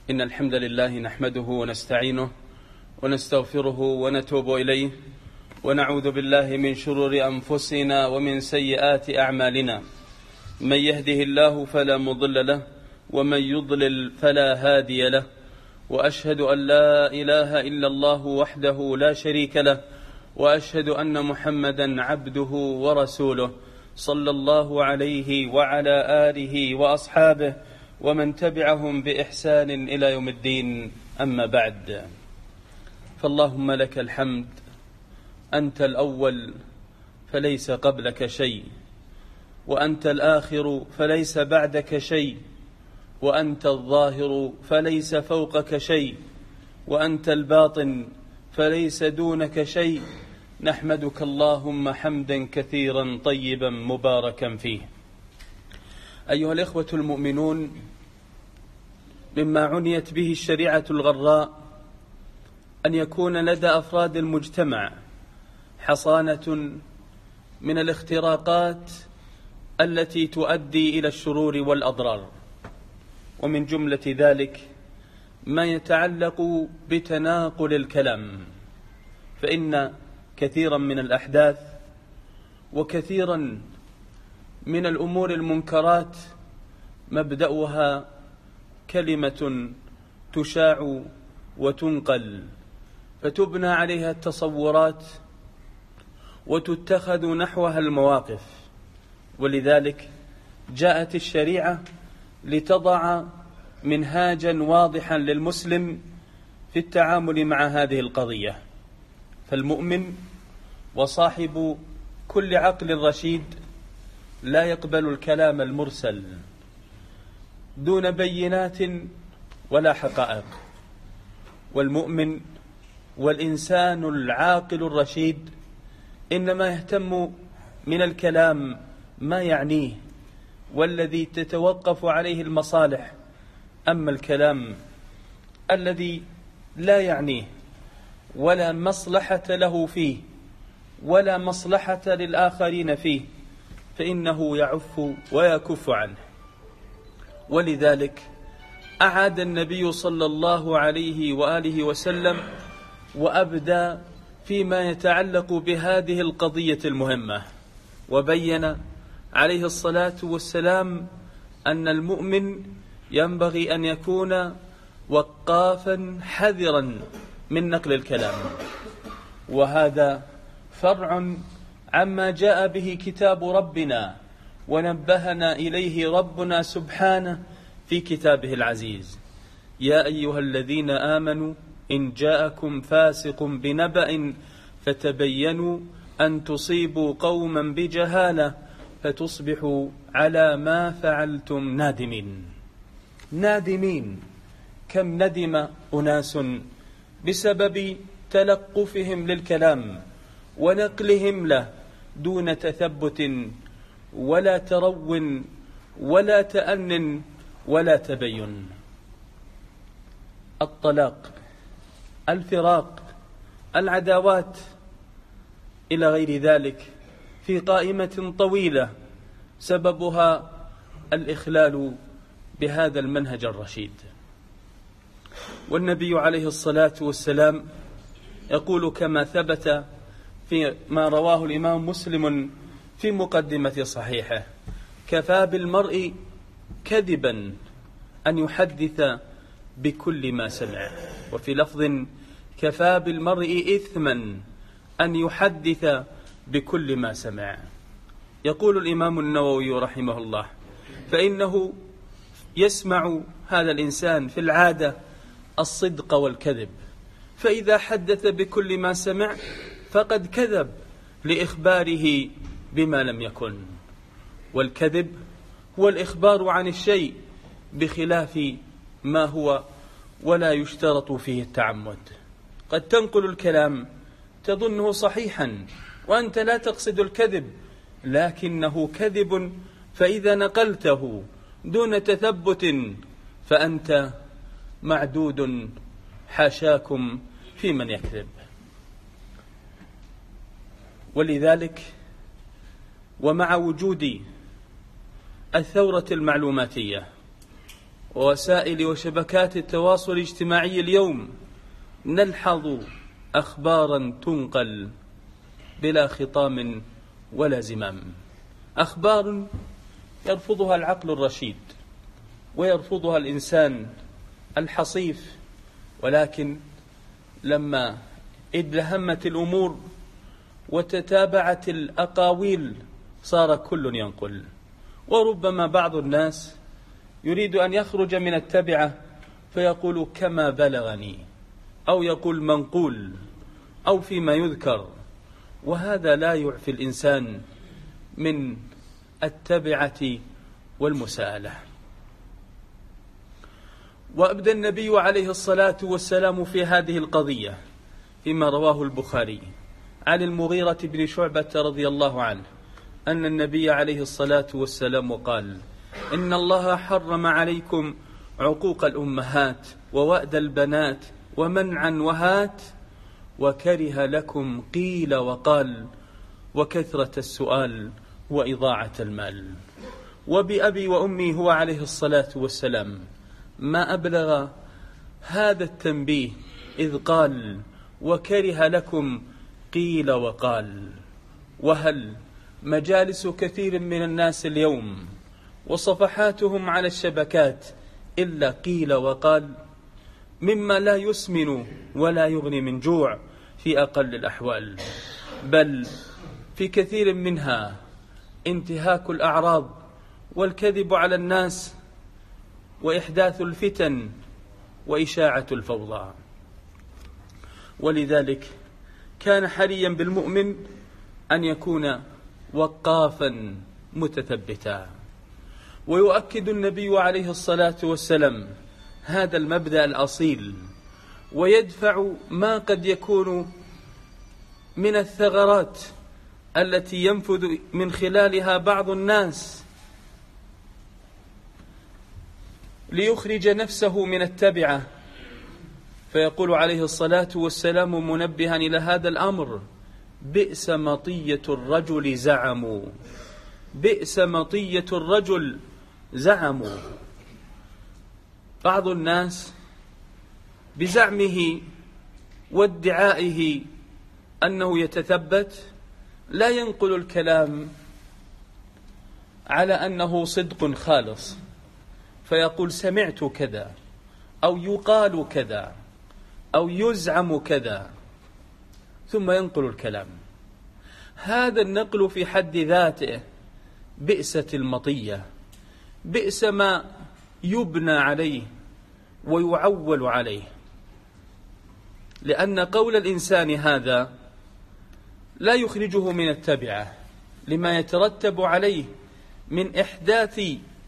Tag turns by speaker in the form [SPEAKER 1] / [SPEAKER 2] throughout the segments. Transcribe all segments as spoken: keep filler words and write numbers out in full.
[SPEAKER 1] إن الحمد لله نحمده ونستعينه ونستغفره ونتوب إليه ونعوذ بالله من شرور أنفسنا ومن سيئات أعمالنا. من يهده الله فلا مضل له ومن يضلل فلا هادي له، وأشهد أن لا إله إلا الله وحده لا شريك له، وأشهد أن محمدا عبده ورسوله صلى الله عليه وعلى آله وأصحابه ومن تبعهم بإحسان إلى يوم الدين. أما بعد، فاللهم لك الحمد، أنت الأول فليس قبلك شيء، وأنت الآخر فليس بعدك شيء، وأنت الظاهر فليس فوقك شيء، وأنت الباطن فليس دونك شيء. نحمدك اللهم حمدا كثيرا طيبا مباركا فيه. أيها الإخوة المؤمنون، مما عنيت به الشريعة الغراء أن يكون لدى أفراد المجتمع حصانة من الاختراقات التي تؤدي إلى الشرور والأضرار، ومن جملة ذلك ما يتعلق بتناقل الكلام، فإن كثيرا من الأحداث وكثيرا من الأمور المنكرات مبدأها كلمة تشاع وتنقل، فتبنى عليها التصورات وتتخذ نحوها المواقف. ولذلك جاءت الشريعة لتضع منهاجا واضحا للمسلم في التعامل مع هذه القضية. فالمؤمن وصاحب كل عقل رشيد لا يقبل الكلام المرسل دون بينات ولا حقائق، والمؤمن والإنسان العاقل الرشيد إنما يهتم من الكلام ما يعنيه والذي تتوقف عليه المصالح. أما الكلام الذي لا يعنيه ولا مصلحة له فيه ولا مصلحة للآخرين فيه فإنه يعف ويكف عنه. ولذلك أعاد النبي صلى الله عليه وآله وسلم وأبدى فيما يتعلق بهذه القضية المهمة، وبين عليه الصلاة والسلام أن المؤمن ينبغي أن يكون وقافا حذرا من نقل الكلام، وهذا فرع عما جاء به كتاب ربنا ونبهنا إليه ربنا سبحانه في كتابه العزيز. يا أيها الذين آمنوا إن جاءكم فاسق بنبأ فتبينوا أن تصيبوا قوما بجهالة فتصبحوا على ما فعلتم نادمين. نادمين، كم ندم أناس بسبب تلقفهم للكلام ونقلهم له دون تثبت ولا ترو ولا تأن ولا تبين. الطلاق، الفراق، العداوات إلى غير ذلك في قائمة طويلة سببها الإخلال بهذا المنهج الرشيد. والنبي عليه الصلاة والسلام يقول كما ثبت في ما رواه الإمام مسلم في مقدمة صحيحه: كفى بالمرء كذبا أن يحدث بكل ما سمع. وفي لفظ: كفى بالمرء إثما أن يحدث بكل ما سمع. يقول الإمام النووي رحمه الله: فإنه يسمع هذا الإنسان في العادة الصدق والكذب، فإذا حدث بكل ما سمع فقد كذب لإخباره بما لم يكن. والكذب هو الإخبار عن الشيء بخلاف ما هو، ولا يشترط فيه التعمد. قد تنقل الكلام تظنه صحيحا وأنت لا تقصد الكذب، لكنه كذب، فإذا نقلته دون تثبت فأنت معدود حاشاكم في من يكذب. ولذلك ومع وجود الثورة المعلوماتية ووسائل وشبكات التواصل الاجتماعي اليوم نلحظ أخبارا تنقل بلا خطام ولا زمام، أخبار يرفضها العقل الرشيد ويرفضها الإنسان الحصيف، ولكن لما ازدحمت الأمور وتتابعت الأقاويل صار كل ينقل. وربما بعض الناس يريد أن يخرج من التبعة فيقول كما بلغني، أو يقول منقول، أو فيما يذكر، وهذا لا يعفي الإنسان من التبعة والمساءلة. وأبدى النبي عليه الصلاة والسلام في هذه القضية فيما رواه البخاري عن المغيرة بن شعبة رضي الله عنه أن النبي عليه الصلاة والسلام قال: إن الله حرم عليكم عقوق الأمهات ووأد البنات ومنعا وهات، وكره لكم قيل وقال وكثرة السؤال وإضاعة المال. وبأبي وأمي هو عليه الصلاة والسلام ما أبلغ هذا التنبيه إذ قال: وكره لكم قيل وقال. وهل مجالس كثير من الناس اليوم وصفحاتهم على الشبكات إلا قيل وقال، مما لا يسمن ولا يغني من جوع في أقل الأحوال، بل في كثير منها انتهاك الأعراض والكذب على الناس وإحداث الفتن وإشاعة الفوضى. ولذلك كان حريا بالمؤمن أن يكون وقافا متثبتا. ويؤكد النبي عليه الصلاة والسلام هذا المبدأ الأصيل، ويدفع ما قد يكون من الثغرات التي ينفذ من خلالها بعض الناس ليخرج نفسه من التبعة. فيقول عليه الصلاة والسلام منبها إلى هذا الأمر: بئس مطية الرجل زعموا، بئس مطية الرجل زعموا. بعض الناس بزعمه وادعائه أنه يتثبت لا ينقل الكلام على أنه صدق خالص، فيقول سمعت كذا، أو يقال كذا، أو يزعم كذا، ثم ينقل الكلام. هذا النقل في حد ذاته بئست المطية، بئس ما يبنى عليه ويعول عليه، لأن قول الإنسان هذا لا يخرجه من التبعة لما يترتب عليه من إحداث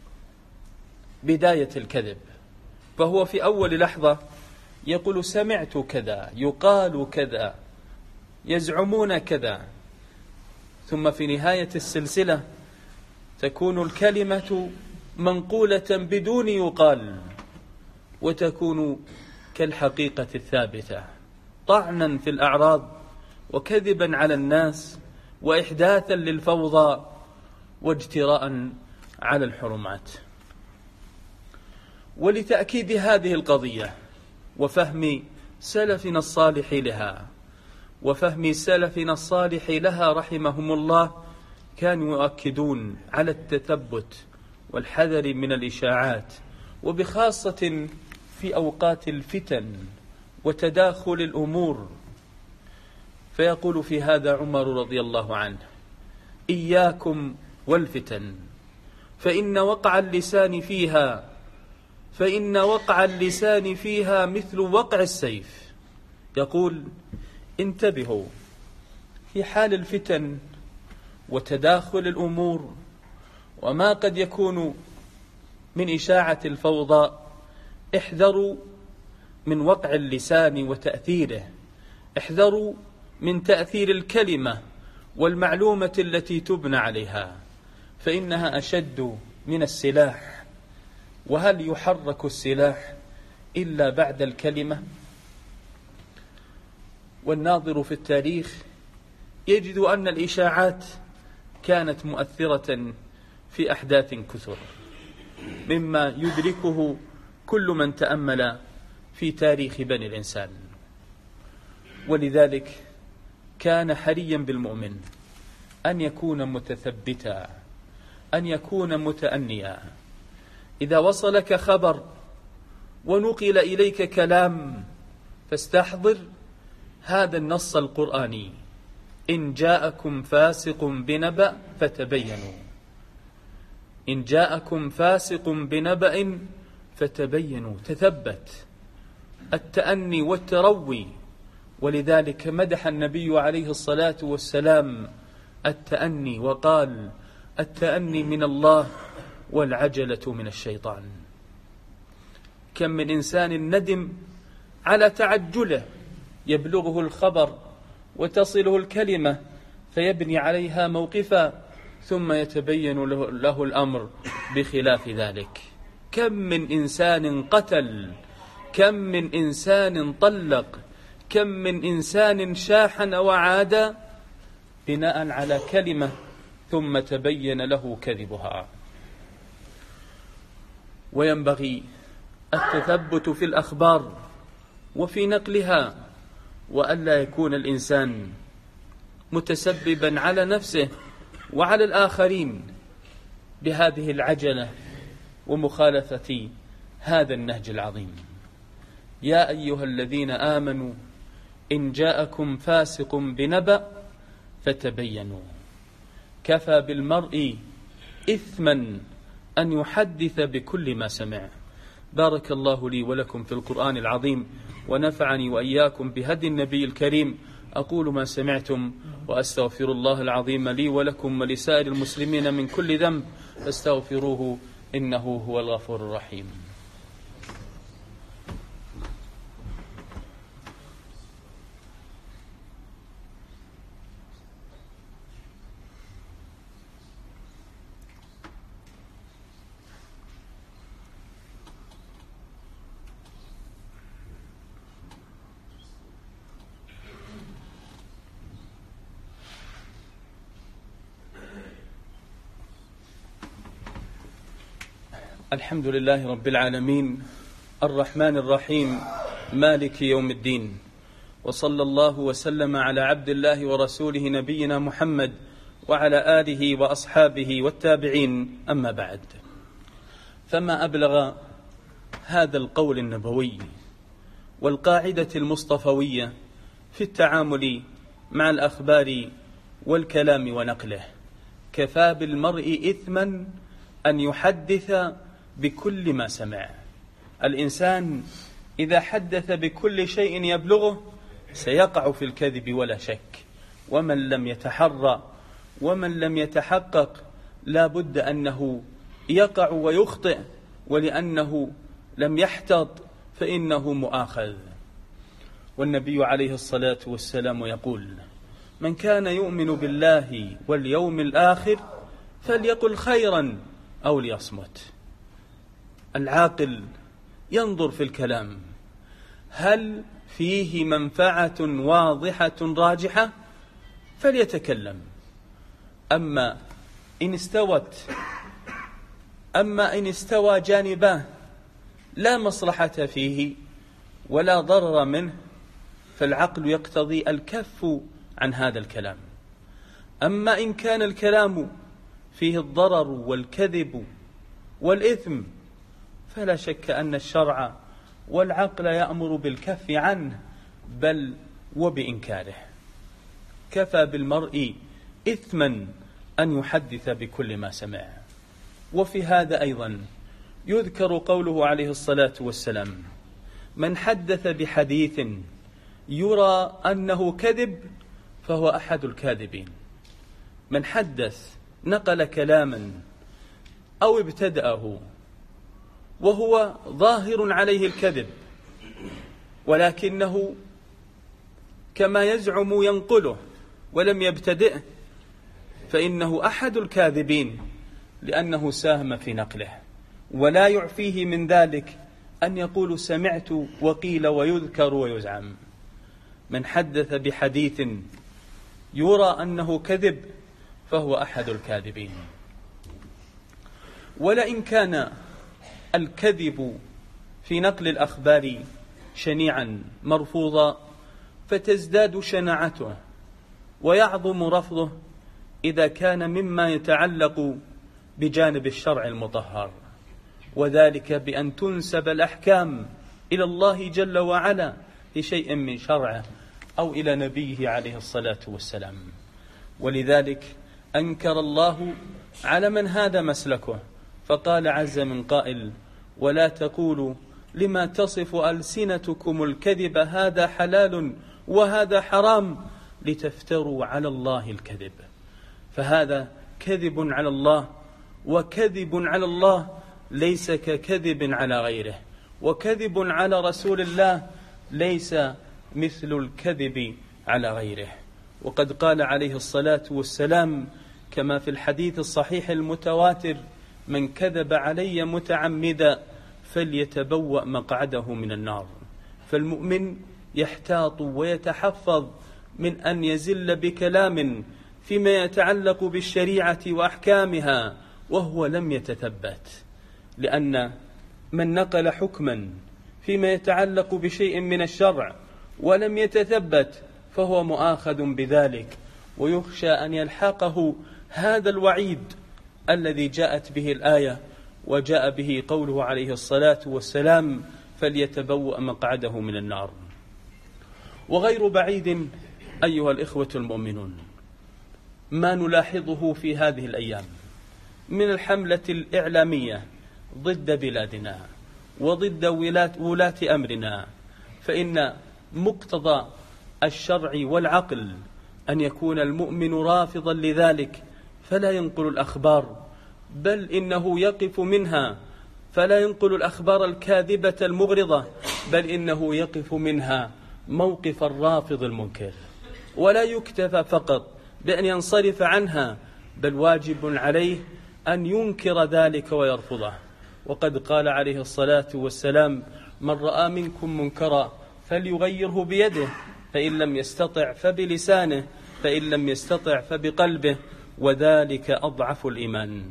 [SPEAKER 1] بداية الكذب. فهو في أول لحظة يقول سمعت كذا، يقال كذا، يزعمون كذا، ثم في نهاية السلسلة تكون الكلمة منقولة بدون يقال، وتكون كالحقيقة الثابتة، طعنا في الأعراض وكذبا على الناس وإحداثا للفوضى واجتراء على الحرمات. ولتأكيد هذه القضية وفهم سلفنا الصالح لها وفهم سلفنا الصالح لها رحمهم الله، كانوا يؤكدون على التثبت والحذر من الإشاعات، وبخاصة في أوقات الفتن وتداخل الأمور. فيقول في هذا عمر رضي الله عنه: إياكم والفتن، فإن وقع اللسان فيها فإن وقع اللسان فيها مثل وقع السيف. يقول انتبهوا في حال الفتن وتداخل الأمور وما قد يكون من إشاعة الفوضى، احذروا من وقع اللسان وتأثيره، احذروا من تأثير الكلمة والمعلومة التي تبنى عليها، فإنها أشد من السلاح. وهل يحرك السلاح إلا بعد الكلمة؟ والناظر في التاريخ يجد أن الإشاعات كانت مؤثرة في أحداث كثر، مما يدركه كل من تأمل في تاريخ بني الإنسان. ولذلك كان حريا بالمؤمن أن يكون متثبتا، أن يكون متأنيا. إذا وصلك خبر ونقل إليك كلام فاستحضر هذا النص القرآني: إن جاءكم فاسق بنبأ فتبينوا. إن جاءكم فاسق بنبأ فتبينوا، تثبت، التأني والتروي. ولذلك مدح النبي عليه الصلاة والسلام التأني وقال: التأني من الله والعجلة من الشيطان. كم من إنسان ندم على تعجله، يبلغه الخبر وتصله الكلمة فيبني عليها موقفا ثم يتبين له, له الأمر بخلاف ذلك. كم من إنسان قتل، كم من إنسان طلق، كم من إنسان شاحن وعاد بناء على كلمة ثم تبين له كذبها. وينبغي التثبت في الأخبار وفي نقلها، وألا يكون الإنسان متسببا على نفسه وعلى الآخرين بهذه العجلة ومخالفة هذا النهج العظيم. يا أيها الذين آمنوا إن جاءكم فاسق بنبأ فتبينوا. كفى بالمرء إثما أن يحدث بكل ما سمع. بارك الله لي ولكم في القرآن العظيم، ونفعني وإياكم بهدي النبي الكريم. أقول ما سمعتم وأستغفر الله العظيم لي ولكم ولسائر المسلمين من كل ذنب، فاستغفروه إنه هو الغفور الرحيم. الحمد لله رب العالمين، الرحمن الرحيم، مالك يوم الدين، وصلى الله وسلم على عبد الله ورسوله نبينا محمد وعلى آله وأصحابه والتابعين. أما بعد، فما أبلغ هذا القول النبوي والقاعدة المصطفوية في التعامل مع الأخبار والكلام ونقله. كفى بالمرء إثما أن يحدث بكل ما سمع. الإنسان إذا حدث بكل شيء يبلغه سيقع في الكذب ولا شك، ومن لم يتحرى ومن لم يتحقق لا بد أنه يقع ويخطئ، ولأنه لم يحتط فإنه مؤاخذ. والنبي عليه الصلاة والسلام يقول: من كان يؤمن بالله واليوم الآخر فليقل خيرا أو ليصمت. العاقل ينظر في الكلام، هل فيه منفعة واضحة راجحة فليتكلم. أما إن استوت أما إن استوى جانباه لا مصلحة فيه ولا ضرر منه فالعقل يقتضي الكف عن هذا الكلام. أما إن كان الكلام فيه الضرر والكذب والإثم فلا شك أن الشرع والعقل يأمر بالكف عنه بل وبإنكاره. كفى بالمرء إثما أن يحدث بكل ما سمع. وفي هذا أيضا يذكر قوله عليه الصلاة والسلام: من حدث بحديث يرى أنه كذب فهو أحد الكاذبين. من حدث نقل كلاما أو ابتدأه وهو ظاهر عليه الكذب ولكنه كما يزعم ينقله ولم يبتدئه فإنه أحد الكاذبين، لأنه ساهم في نقله. ولا يعفيه من ذلك أن يقول سمعت وقيل ويذكر ويزعم. من حدث بحديث يرى أنه كذب فهو أحد في نقل الأخبار شنيعا مرفوضا، فتزداد شناعته ويعظم رفضه إذا كان مما يتعلق بجانب الشرع المطهر، وذلك بأن تنسب الأحكام إلى الله جل وعلا في شيء من شرعه أو إلى نبيه عليه الصلاة والسلام. ولذلك أنكر الله على من هذا مسلكه، فقال عز من قائل: ولا تقولوا لما تصف ألسنتكم الكذب هذا حلال وهذا حرام لتفتروا على الله الكذب. فهذا كذب على الله، وكذب على الله ليس ككذب على غيره، وكذب على رسول الله ليس مثل الكذب على غيره. وقد قال عليه الصلاة والسلام كما في الحديث الصحيح المتواتر: من كذب علي متعمدا فليتبوأ مقعده من النار. فالمؤمن يحتاط ويتحفظ من أن يزل بكلام فيما يتعلق بالشريعة وأحكامها وهو لم يتثبت، لأن من نقل حكما فيما يتعلق بشيء من الشرع ولم يتثبت فهو مؤاخذ بذلك، ويخشى أن يلحقه هذا الوعيد الذي جاءت به الآية وجاء به قوله عليه الصلاة والسلام: فليتبوأ مقعده من النار. وغير بعيد أيها الإخوة المؤمنون ما نلاحظه في هذه الأيام من الحملة الإعلامية ضد بلادنا وضد ولاة أمرنا، فإن مقتضى الشرع والعقل أن يكون المؤمن رافضا لذلك، فلا ينقل الأخبار، بل إنه يقف منها، فلا ينقل الأخبار الكاذبة المغرضة، بل إنه يقف منها موقف الرافض المنكر، ولا يكتفى فقط بأن ينصرف عنها، بل واجب عليه أن ينكر ذلك ويرفضه. وقد قال عليه الصلاة والسلام: من رأى منكم منكرا فليغيره بيده، فإن لم يستطع فبلسانه، فإن لم يستطع فبقلبه، وذلك أضعف الإيمان.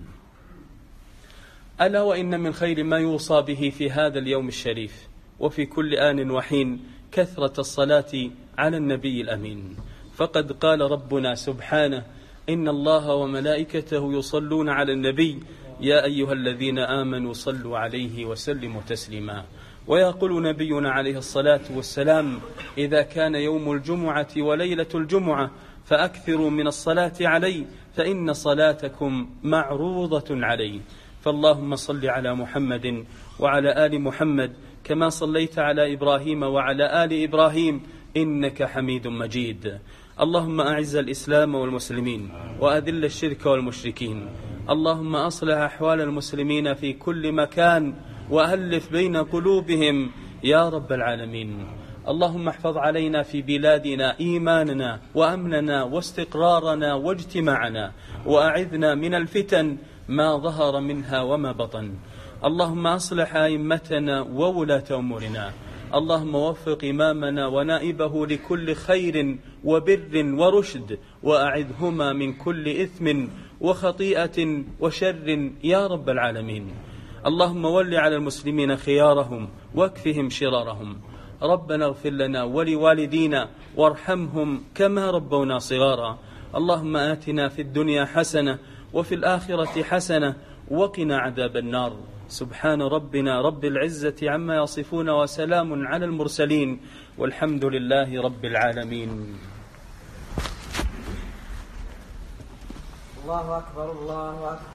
[SPEAKER 1] ألا وإن من خير ما يوصى به في هذا اليوم الشريف وفي كل آن وحين كثرة الصلاة على النبي الأمين، فقد قال ربنا سبحانه: إن الله وملائكته يصلون على النبي يا أيها الذين آمنوا صلوا عليه وسلموا تسليما. ويقول نبينا عليه الصلاة والسلام: إذا كان يوم الجمعة وليلة الجمعة فأكثروا من الصلاة علي فإن صلاتكم معروضة علي. فاللهم صل على محمد وعلى آل محمد كما صليت على إبراهيم وعلى آل إبراهيم إنك حميد مجيد. اللهم أعز الإسلام والمسلمين وأذل الشرك والمشركين. اللهم أصلح أحوال المسلمين في كل مكان وألف بين قلوبهم يا رب العالمين. اللهم احفظ علينا في بلادنا إيماننا وأمننا واستقرارنا واجتماعنا، وأعذنا من الفتن ما ظهر منها وما بطن. اللهم أصلح أئمتنا وولاة أمورنا. اللهم وفق إمامنا ونائبه لكل خير وبر ورشد، وأعذهما من كل إثم وخطيئة وشر يا رب العالمين. اللهم ول على المسلمين خيارهم واكفهم شرارهم. ربنا اغفر لنا ولوالدينا وارحمهم كما ربونا صغارا. اللهم آتنا في الدنيا حسنة وفي الآخرة حسنة وقنا عذاب النار. سبحان ربنا رب العزة عما يصفون، وسلام على المرسلين، والحمد لله رب العالمين.
[SPEAKER 2] الله أكبر الله أكبر.